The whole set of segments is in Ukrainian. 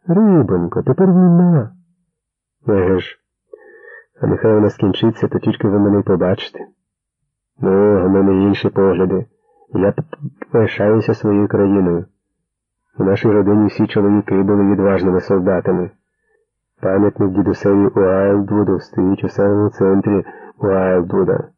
Рибонько, тепер війна. Еге ж. А нехай вона скінчиться, то тільки ви мене й побачите. Ну, а в мене інші погляди. Я пишаюся своєю країною. У нашій родині всі чоловіки були відважними солдатами. Пам'ятник дідусеві Уайлдвуду стоїть у самому центрі Уайлдвуда.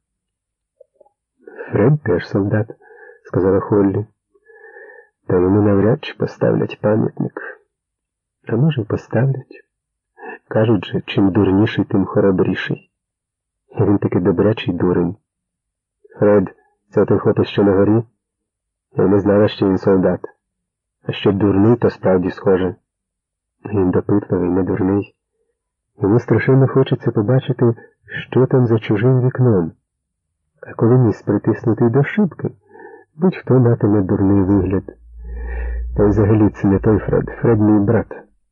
Фред теж солдат, сказала Холлі. Та йому навряд чи поставлять пам'ятник. А може й поставлять. Кажуть же, чим дурніший, тим хоробріший. І він таки добрячий дурень. Фред, це той хлопець, що на горі? Я не знала, що він солдат. А що дурний, то справді схоже. Він допитливий, не дурний. Йому страшенно хочеться побачити, що там за чужим вікном. А коли ніс притиснутий до шибки, будь-хто матиме дурний вигляд. Та й взагалі це не той Фред. Фред мій брат.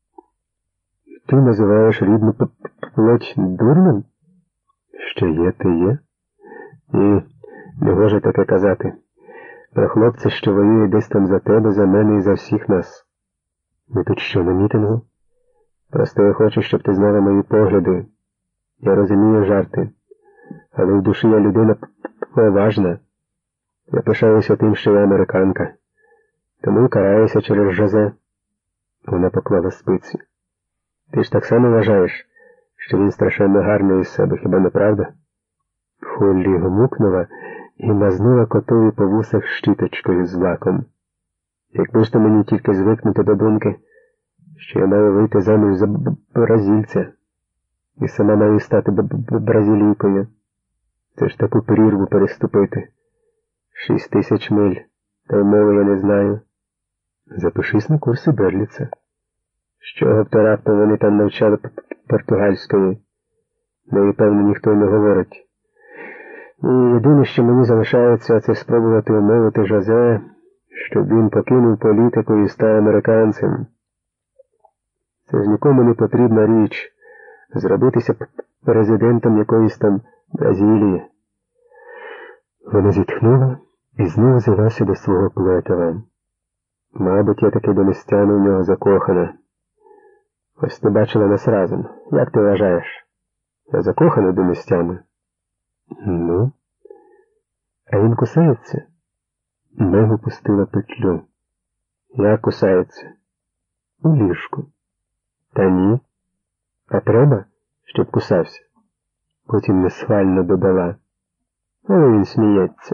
Ти називаєш рідну плоть дурним? Що є, те є. І не може таке казати. Про хлопця, що воює десь там за тебе, за мене і за всіх нас. Ми тут що, на мітингу? Просто я хочу, щоб ти знала мої погляди. Я розумію жарти. Але в душі я людина поважна. Я пишаюся тим, що я американка. Тому й караюся через Жозе. Вона поклала спиці. Ти ж так само вважаєш, що він страшенно гарний із себе, хіба не правда? Холлі гмукнула і мазнула котові по вусах щіточкою з лаком. Якби ж то мені тільки звикнути до думки, що я маю вийти заміж за бразильця, і сама маю стати бразилійкою. Це ж таку прірву переступити. 6000 миль, та й мови я не знаю. Запишись на курси Берліца. З чого б то раптом вони там навчали португальської? Неї, певно, ніхто й не говорить. І єдине, що мені залишається, це спробувати умовити Жозе, щоб він покинув політику і став американцем. Це ж нікому не потрібна річ – зробитися президентом якоїсь там Бразилії. Вона зітхнула і знову взялася до свого плетива. Мабуть, я таки до Нестяну в нього закохана. Ось ти бачила нас разом. Як ти вважаєш? Я закохана до Нестяну? Ну? А він кусається? Мегу опустила петлю. Як кусається? У ліжку. Та ні. А треба, щоб кусався? Потім несхвально додала. Але він сміється.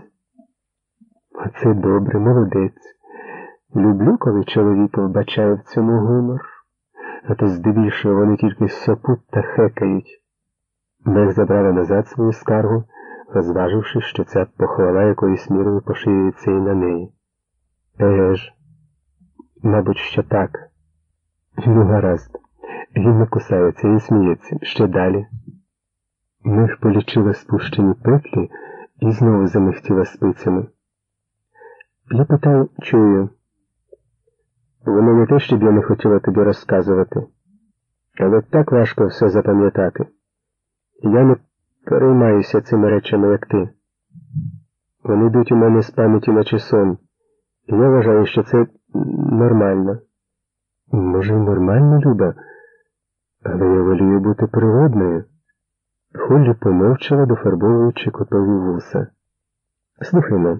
Оце добре, молодець. Люблю, коли чоловіки вбачає в цьому гумор. А то здебільшого вони тільки сопуть та хекають. Мег забрала назад свою скаргу, розваживши, що ця похвала якоюсь мірою поширюється і на неї. Еге ж, мабуть, що так. Ну, гаразд. Він не кусається, він сміється. Ще далі. Мег полічила спущені петлі і знову замихтіла спицями. Я питаю, чую. Воно не те, щоб я не хотіла тобі розказувати. Але так важко все запам'ятати. Я не переймаюся цими речами, як ти. Вони йдуть у мене з пам'яті наче сон. І я вважаю, що це нормально. Може, й нормально, Люба, але я волію бути природною. Холлі помовчала, дофарбовуючи котові вуса. Слухай, мам,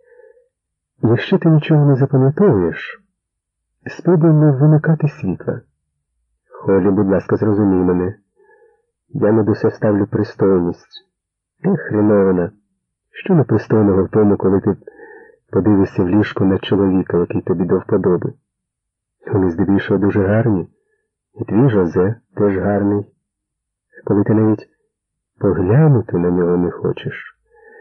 якщо ти нічого не запам'ятовуєш, спробуй не вимикати світла. Холлі, будь ласка, зрозумій мене. Я над усе ставлю пристойність. Хренована. Що непристойного в тому, коли ти подивишся в ліжку на чоловіка, який тобі до вподоби? Вони здебільшого дуже гарні. І твій Жозе теж гарний. Коли ти навіть поглянути на нього не хочеш.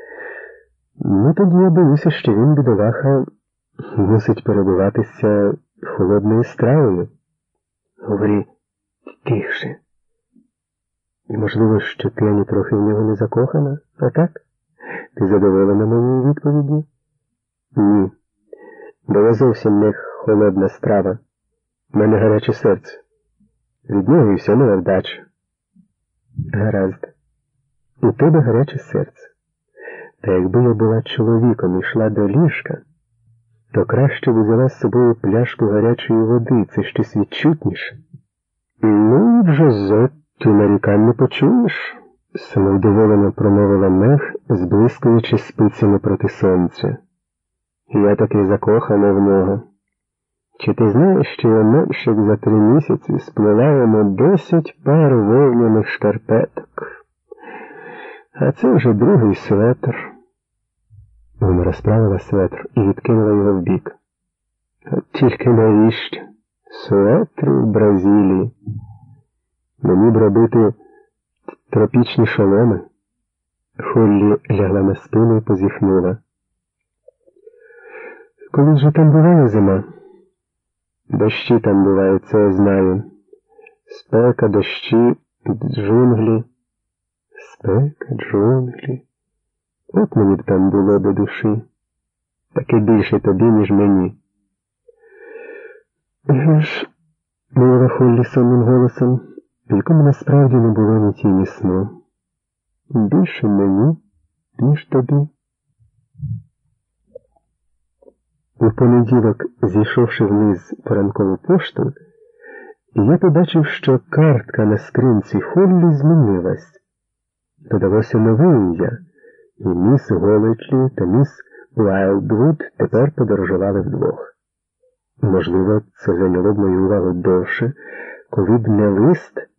Ну, тоді я боюся, що він, бідолаха, мусить перебуватися холодною стравою. Говори тихше. І, можливо, що ти ані трохи в нього не закохана, а так? Ти задоволена моєю відповіддю? Ні. Бо я зовсім не холодна страва. У мене гаряче серце. Від нього і вся невдача. Гаразд. У тебе гаряче серце. Та якби я була чоловіком і йшла до ліжка, то краще б взяла з собою пляшку гарячої води, це щось відчутніше. Ну, Джозе, ти нарікань не почуєш, самовдоволено промовила Мех, зблискуючи спицями проти сонця. Я таки закохана в нього. Чи ти знаєш, що я менше як за 3 місяці сплела йому 10 пар вовняних шкарпеток? А це вже другий светр. Вона розправила светр і відкинула його вбік. От тільки навіщо? Светри в Бразилії. Мені б робити тропічні шоломи. Холлі лягла на спину і позіхнула. Коли ж там буває зима? Дощі там бувають, це я знаю. Спека, дощі, джунглі. Спека, джунглі. От мені б там було до душі. Таки більше тобі, ніж мені. Ж, мовила Холлі сонним голосом, в якому насправді не було ні тіні сну. Більше мені, ніж тобі. У понеділок, зійшовши вниз по ранкову пошту, я побачив, що картка на скринці Холлі змінилась. Додалося нове ім'я, і міс Голетлі та міс Уайлдвуд тепер подорожували вдвох. Можливо, це зайняло б мою увагу довше, коли б не лист,